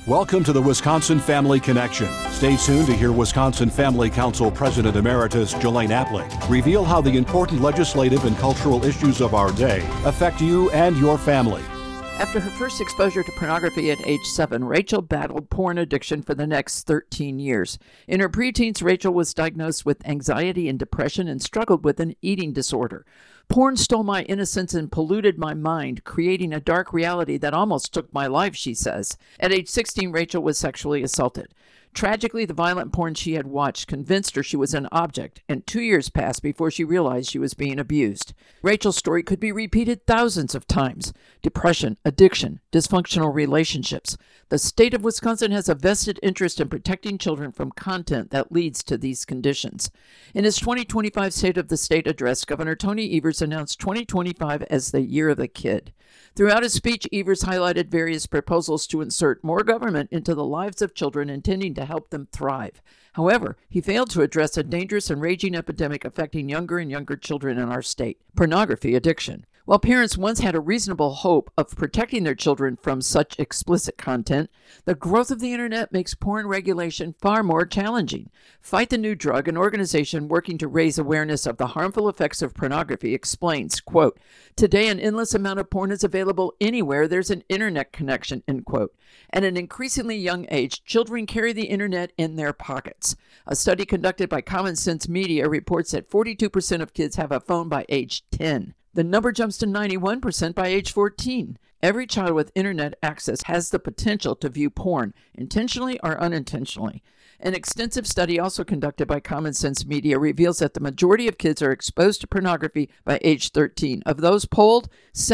Welcome to the Wisconsin Family Connection. Stay tuned to hear Wisconsin Family Council President Emeritus Jelaine Appling reveal how the important legislative and cultural issues of our day affect you and your family. After her first exposure to pornography at age 7, Rachel battled porn addiction for the next 13 years. In her preteens, Rachel was diagnosed with anxiety and depression and struggled with an eating disorder. Porn stole my innocence and polluted my mind, creating a dark reality that almost took my life, she says. At age 16, Rachel was sexually assaulted. Tragically, the violent porn she had watched convinced her she was an object, and 2 years passed before she realized she was being abused. Rachel's story could be repeated thousands of times. Depression, addiction, dysfunctional relationships. The state of Wisconsin has a vested interest in protecting children from content that leads to these conditions. In his 2025 State of the State address, Governor Tony Evers announced 2025 as the Year of the Kid. Throughout his speech, Evers highlighted various proposals to insert more government into the lives of children, intending to help them thrive. However, he failed to address a dangerous and raging epidemic affecting younger and younger children in our state: pornography addiction. While parents once had a reasonable hope of protecting their children from such explicit content, the growth of the internet makes porn regulation far more challenging. Fight the New Drug, an organization working to raise awareness of the harmful effects of pornography, explains, quote, "Today an endless amount of porn is available anywhere there's an internet connection," end quote. At an increasingly young age, children carry the internet in their pockets. A study conducted by Common Sense Media reports that 42% of kids have a phone by age 10. The number jumps to 91% by age 14. Every child with internet access has the potential to view porn, intentionally or unintentionally. An extensive study also conducted by Common Sense Media reveals that the majority of kids are exposed to pornography by age 13. Of those polled,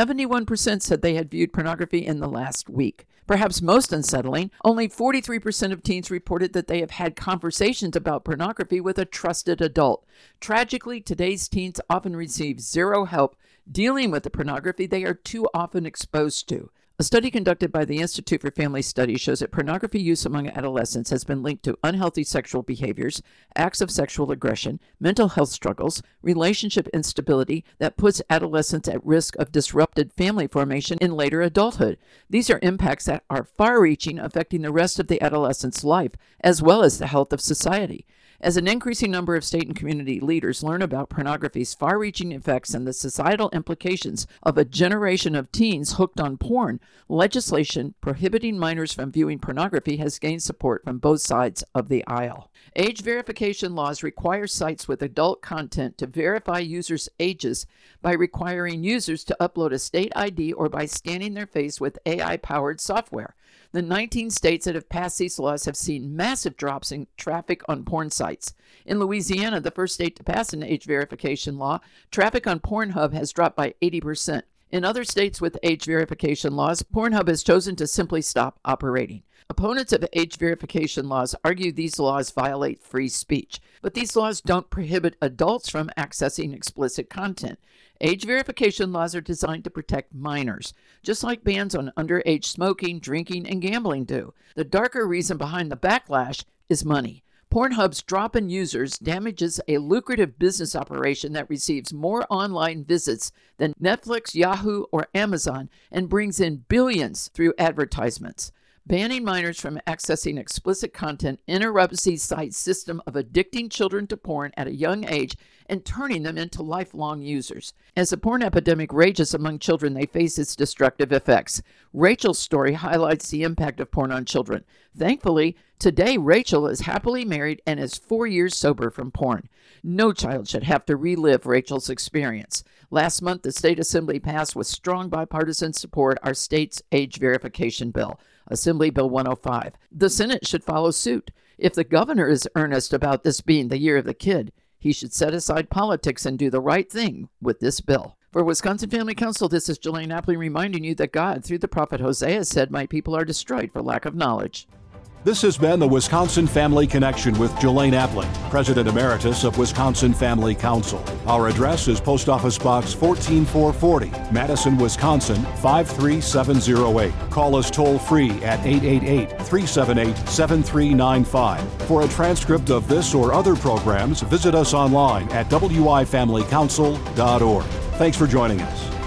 71% said they had viewed pornography in the last week. Perhaps most unsettling, only 43% of teens reported that they have had conversations about pornography with a trusted adult. Tragically, today's teens often receive zero help dealing with the pornography they are too often exposed to. A study conducted by the Institute for Family Studies shows that pornography use among adolescents has been linked to unhealthy sexual behaviors, acts of sexual aggression, mental health struggles, relationship instability that puts adolescents at risk of disrupted family formation in later adulthood. These are impacts that are far-reaching, affecting the rest of the adolescent's life, as well as the health of society. As an increasing number of state and community leaders learn about pornography's far-reaching effects and the societal implications of a generation of teens hooked on porn, legislation prohibiting minors from viewing pornography has gained support from both sides of the aisle. Age verification laws require sites with adult content to verify users' ages by requiring users to upload a state ID or by scanning their face with AI-powered software. The 19 states that have passed these laws have seen massive drops in traffic on porn sites. In Louisiana, the first state to pass an age verification law, traffic on Pornhub has dropped by 80%. In other states with age verification laws, Pornhub has chosen to simply stop operating. Opponents of age verification laws argue these laws violate free speech, but these laws don't prohibit adults from accessing explicit content. Age verification laws are designed to protect minors, just like bans on underage smoking, drinking, and gambling do. The darker reason behind the backlash is money. Pornhub's drop in users damages a lucrative business operation that receives more online visits than Netflix, Yahoo, or Amazon and brings in billions through advertisements. Banning minors from accessing explicit content interrupts the site's system of addicting children to porn at a young age and turning them into lifelong users. As the porn epidemic rages among children, they face its destructive effects. Rachel's story highlights the impact of porn on children. Thankfully, today Rachel is happily married and is 4 years sober from porn. No child should have to relive Rachel's experience. Last month, the State Assembly passed with strong bipartisan support our state's age verification bill, Assembly Bill 105. The Senate should follow suit. If the governor is earnest about this being the year of the kid, he should set aside politics and do the right thing with this bill. For Wisconsin Family Council, this is Jelaine Appling reminding you that God, through the prophet Hosea, said, "My people are destroyed for lack of knowledge." This has been the Wisconsin Family Connection with Jelaine Appling, President Emeritus of Wisconsin Family Council. Our address is Post Office Box 14440, Madison, Wisconsin 53708. Call us toll-free at 888-378-7395. For a transcript of this or other programs, visit us online at wifamilycouncil.org. Thanks for joining us.